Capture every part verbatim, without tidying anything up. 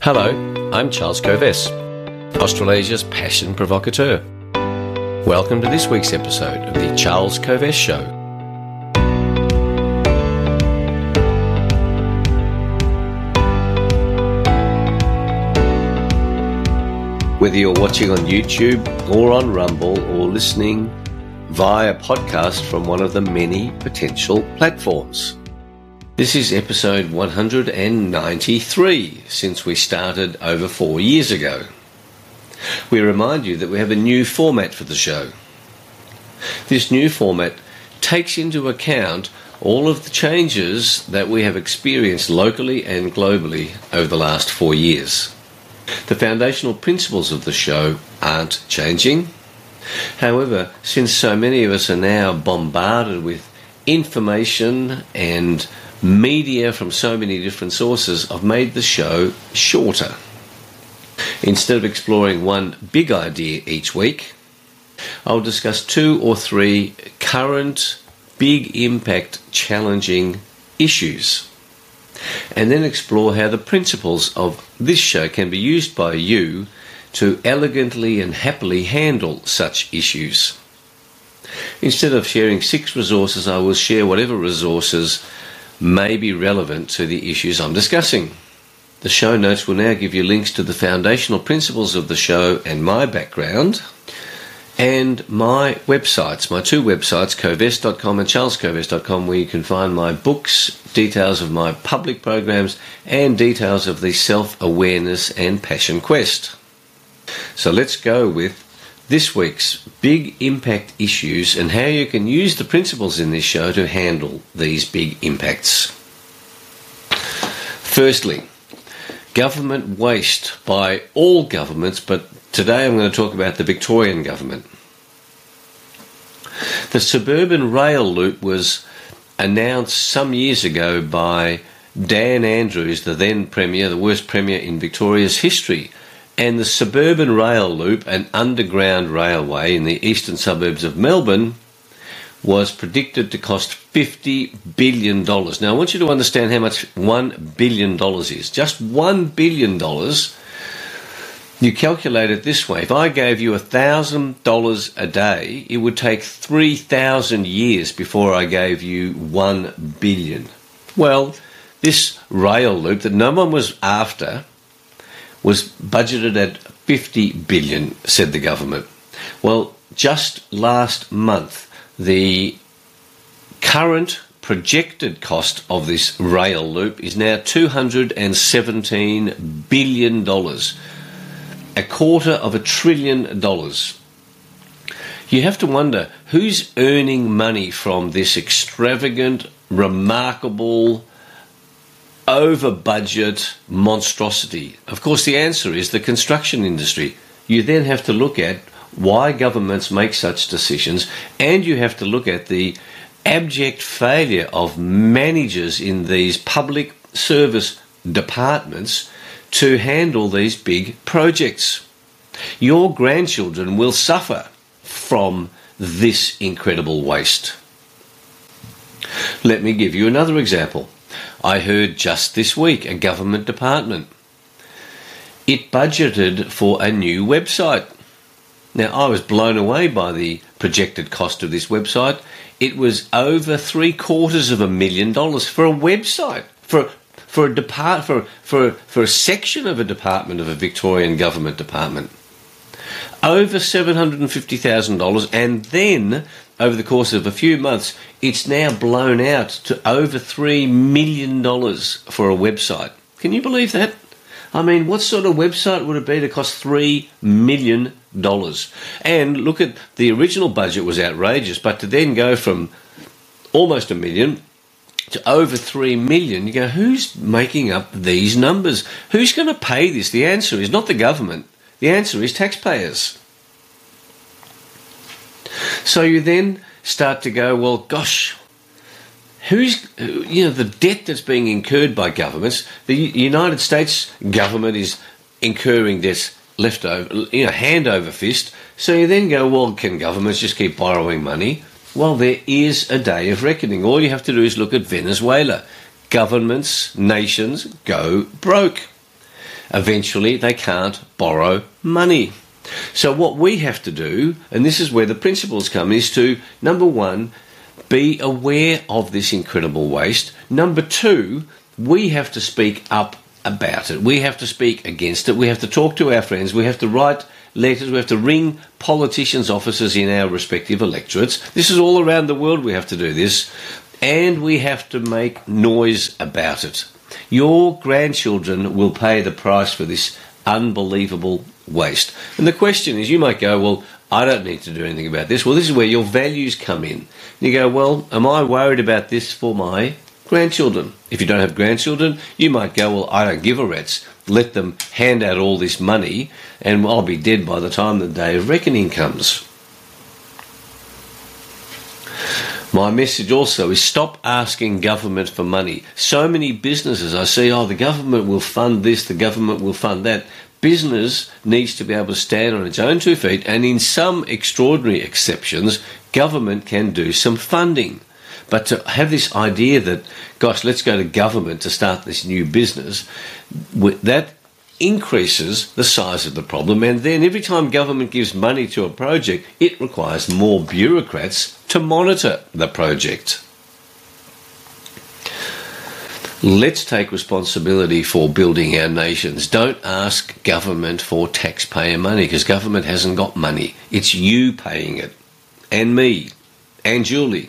Hello, I'm Charles Kovess, Australasia's passion provocateur. Welcome to this week's episode of The Charles Kovess Show. Whether you're watching on YouTube or on Rumble or listening via podcast from one of the many potential platforms. This is episode one hundred ninety-three, since we started over four years ago. We remind you that we have a new format for the show. This new format takes into account all of the changes that we have experienced locally and globally over the last four years. The foundational principles of the show aren't changing. However, since so many of us are now bombarded with information and media from so many different sources, I've made the show shorter. Instead of exploring one big idea each week, I'll discuss two or three current, big impact, challenging issues, and then explore how the principles of this show can be used by you to elegantly and happily handle such issues. Instead of sharing six resources, I will share whatever resources may be relevant to the issues I'm discussing. The show notes will now give you links to the foundational principles of the show and my background, and my websites, my two websites, kovess dot com and charles kovess dot com, where you can find my books, details of my public programs, and details of the Self-Awareness and Passion Quest. So let's go with this week's big impact issues and how you can use the principles in this show to handle these big impacts. Firstly, government waste by all governments, but today I'm going to talk about the Victorian government. The suburban rail loop was announced some years ago by Dan Andrews, the then Premier, the worst Premier in Victoria's history. And the suburban rail loop, an underground railway in the eastern suburbs of Melbourne, was predicted to cost fifty billion dollars. Now, I want you to understand how much one billion dollars is. Just one billion dollars, you calculate it this way. If I gave you one thousand dollars a day, it would take three thousand years before I gave you one billion dollars. Well, this rail loop that no one was after was budgeted at fifty billion dollars, said the government. Well, just last month, the current projected cost of this rail loop is now two hundred seventeen billion dollars, a quarter of a trillion dollars. You have to wonder, who's earning money from this extravagant, remarkable, over-budget monstrosity? Of course, the answer is the construction industry. You then have to look at why governments make such decisions, and you have to look at the abject failure of managers in these public service departments to handle these big projects. Your grandchildren will suffer from this incredible waste. Let me give you another example. I heard just this week a government department. It budgeted for a new website. Now, I was blown away by the projected cost of this website. It was over three quarters of a million dollars for a website, for for a depart for for for a section of a department of a Victorian government department. Over seven hundred and fifty thousand dollars, and then over the course of a few months, it's now blown out to over three million dollars for a website. Can you believe that? I mean, what sort of website would it be to cost three million dollars? And look at the original budget was outrageous, but to then go from almost a million to over three million, you go, who's making up these numbers? Who's going to pay this? The answer is not the government. The answer is taxpayers. So you then start to go, well, gosh, who's, you know, the debt that's being incurred by governments. The United States government is incurring debts left over, you know, hand over fist. So you then go, well, can governments just keep borrowing money? Well, there is a day of reckoning. All you have to do is look at Venezuela. Governments, nations go broke. eventually they can't borrow money. So what we have to do, and this is where the principles come, is to, number one, be aware of this incredible waste. Number two, we have to speak up about it. We have to speak against it. We have to talk to our friends. We have to write letters. We have to ring politicians' offices in our respective electorates. This is all around the world we have to do this. And we have to make noise about it. Your grandchildren will pay the price for this unbelievable waste. And the question is, you might go, well, I don't need to do anything about this. Well, this is where your values come in. You go, well, am I worried about this for my grandchildren? If you don't have grandchildren, you might go, well, I don't give a rat's. Let them hand out all this money and I'll be dead by the time the day of reckoning comes. My message also is stop asking government for money. So many businesses I see, oh, the government will fund this, the government will fund that. Business needs to be able to stand on its own two feet, and in some extraordinary exceptions, government can do some funding. But to have this idea that, gosh, let's go to government to start this new business, that increases the size of the problem. And then every time government gives money to a project, it requires more bureaucrats to monitor the project. Let's take responsibility for building our nations. Don't ask government for taxpayer money, because government hasn't got money. It's you paying it, and me, and Julie.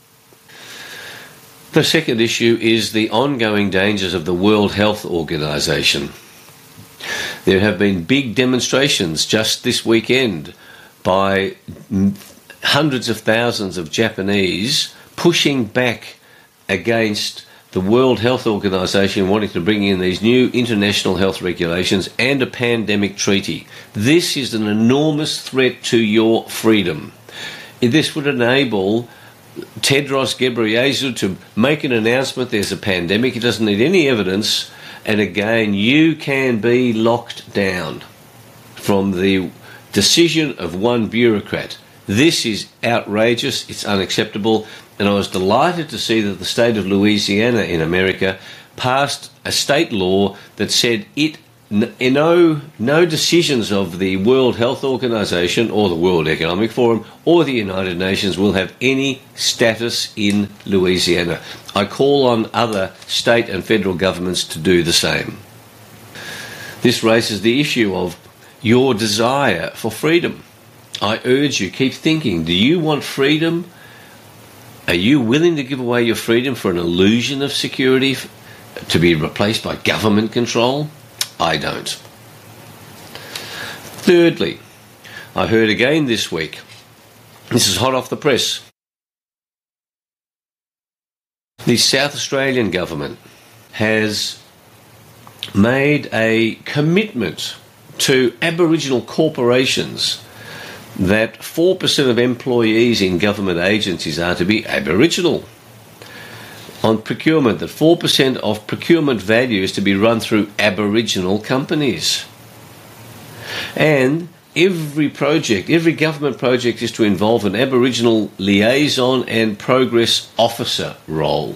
The second issue is the ongoing dangers of the World Health Organization. There have been big demonstrations just this weekend by hundreds of thousands of Japanese pushing back against the World Health Organization wanting to bring in these new international health regulations and a pandemic treaty. This is an enormous threat to your freedom. This would enable Tedros Ghebreyesus to make an announcement there's a pandemic. He doesn't need any evidence. And again, you can be locked down from the decision of one bureaucrat. This is outrageous. It's unacceptable. And I was delighted to see that the state of Louisiana in America passed a state law that said it no, no decisions of the World Health Organization or the World Economic Forum or the United Nations will have any status in Louisiana. I call on other state and federal governments to do the same. This raises the issue of your desire for freedom. I urge you, keep thinking, do you want freedom? Are you willing to give away your freedom for an illusion of security to be replaced by government control? I don't. Thirdly, I heard again this week, this is hot off the press, the South Australian government has made a commitment to Aboriginal corporations that four percent of employees in government agencies are to be Aboriginal. On procurement, that four percent of procurement value is to be run through Aboriginal companies. And every project, every government project is to involve an Aboriginal liaison and progress officer role.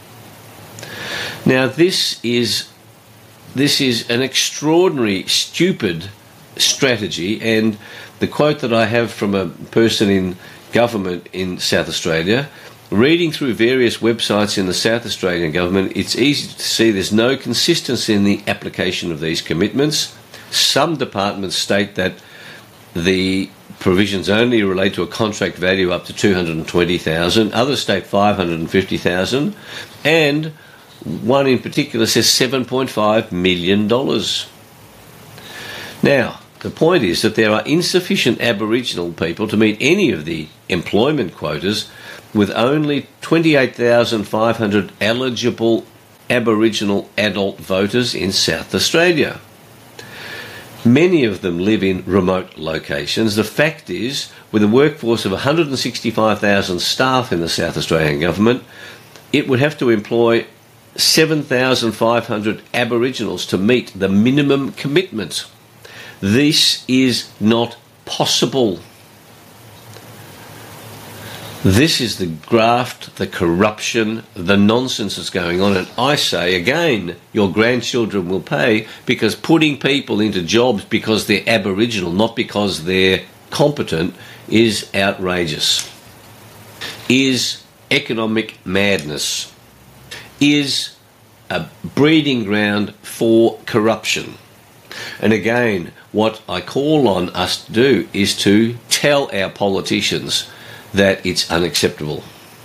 Now this is, this is an extraordinary, stupid strategy, and the quote that I have from a person in government in South Australia, reading through various websites in the South Australian government, it's easy to see there's no consistency in the application of these commitments. Some departments state that the provisions only relate to a contract value up to two hundred twenty thousand dollars, others state five hundred fifty thousand dollars, and one in particular says seven point five million dollars. Now, the point is that there are insufficient Aboriginal people to meet any of the employment quotas, with only twenty-eight thousand five hundred eligible Aboriginal adult voters in South Australia. Many of them live in remote locations. The fact is, with a workforce of one hundred sixty-five thousand staff in the South Australian government, it would have to employ seven thousand five hundred Aboriginals to meet the minimum commitment. This is not possible. This is the graft, the corruption, the nonsense that's going on. And I say again, your grandchildren will pay, because putting people into jobs because they're Aboriginal, not because they're competent, is outrageous, is economic madness, is a breeding ground for corruption. And again, what I call on us to do is to tell our politicians that it's unacceptable.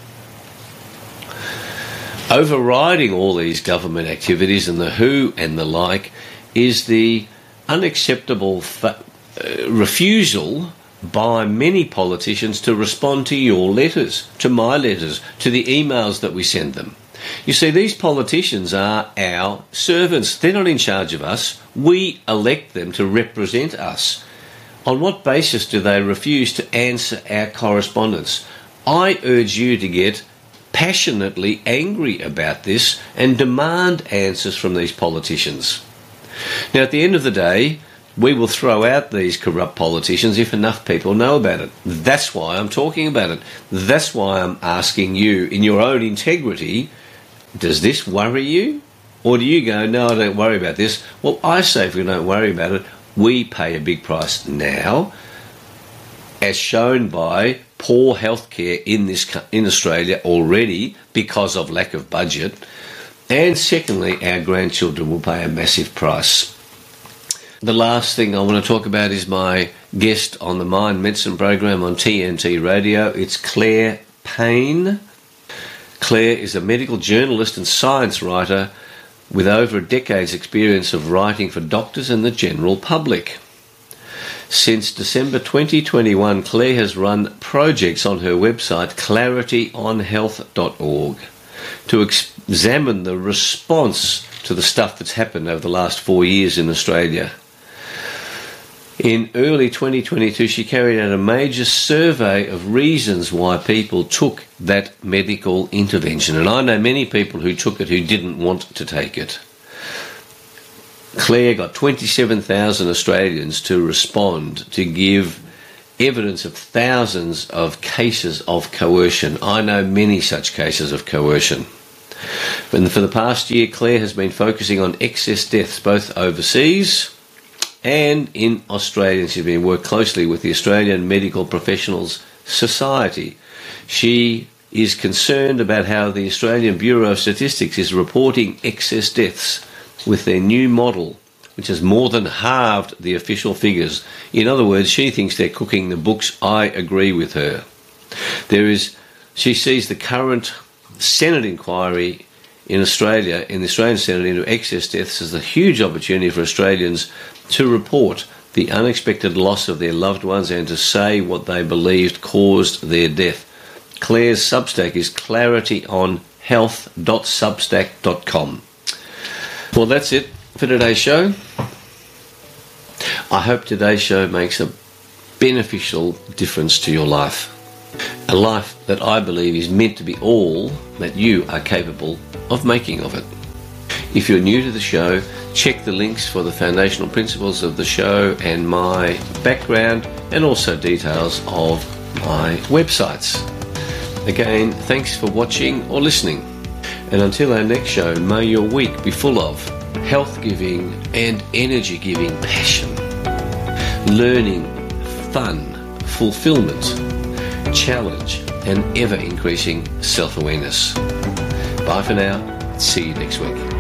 Overriding all these government activities and the who and the like is the unacceptable fa- uh, refusal by many politicians to respond to your letters, to my letters, to the emails that we send them. You see, these politicians are our servants. They're not in charge of us. We elect them to represent us. On what basis do they refuse to answer our correspondence? I urge you to get passionately angry about this and demand answers from these politicians. Now, at the end of the day, we will throw out these corrupt politicians if enough people know about it. That's why I'm talking about it. That's why I'm asking you, in your own integrity, does this worry you? Or do you go, no, I don't worry about this? Well, I say if we don't worry about it, we pay a big price now, as shown by poor healthcare in this in Australia already because of lack of budget. And secondly, our grandchildren will pay a massive price. The last thing I want to talk about is my guest on the Mind Medicine program on T N T Radio. It's Claire Payne. Claire is a medical journalist and science writer with over a decade's experience of writing for doctors and the general public. Since December twenty twenty-one, Claire has run projects on her website clarity on health dot org to ex- examine the response to the stuff that's happened over the last four years in Australia. In early twenty twenty-two, she carried out a major survey of reasons why people took that medical intervention. And I know many people who took it who didn't want to take it. Claire got twenty-seven thousand Australians to respond, to give evidence of thousands of cases of coercion. I know many such cases of coercion. And for the past year, Claire has been focusing on excess deaths both overseas and in Australia. She's been working closely with the Australian Medical Professionals Society. She is concerned about how the Australian Bureau of Statistics is reporting excess deaths with their new model, which has more than halved the official figures. In other words, she thinks they're cooking the books. I agree with her. There is, she sees the current Senate inquiry in Australia, in the Australian Senate, into excess deaths as a huge opportunity for Australians to report the unexpected loss of their loved ones and to say what they believed caused their death. Claire's Substack is clarity on health dot substack dot com. Well, that's it for today's show. I hope today's show makes a beneficial difference to your life. A life that I believe is meant to be all that you are capable of making of it. If you're new to the show, check the links for the foundational principles of the show and my background, and also details of my websites. Again, thanks for watching or listening. And until our next show, may your week be full of health-giving and energy-giving passion, learning, fun, fulfillment, challenge, and ever-increasing self-awareness. Bye for now. See you next week.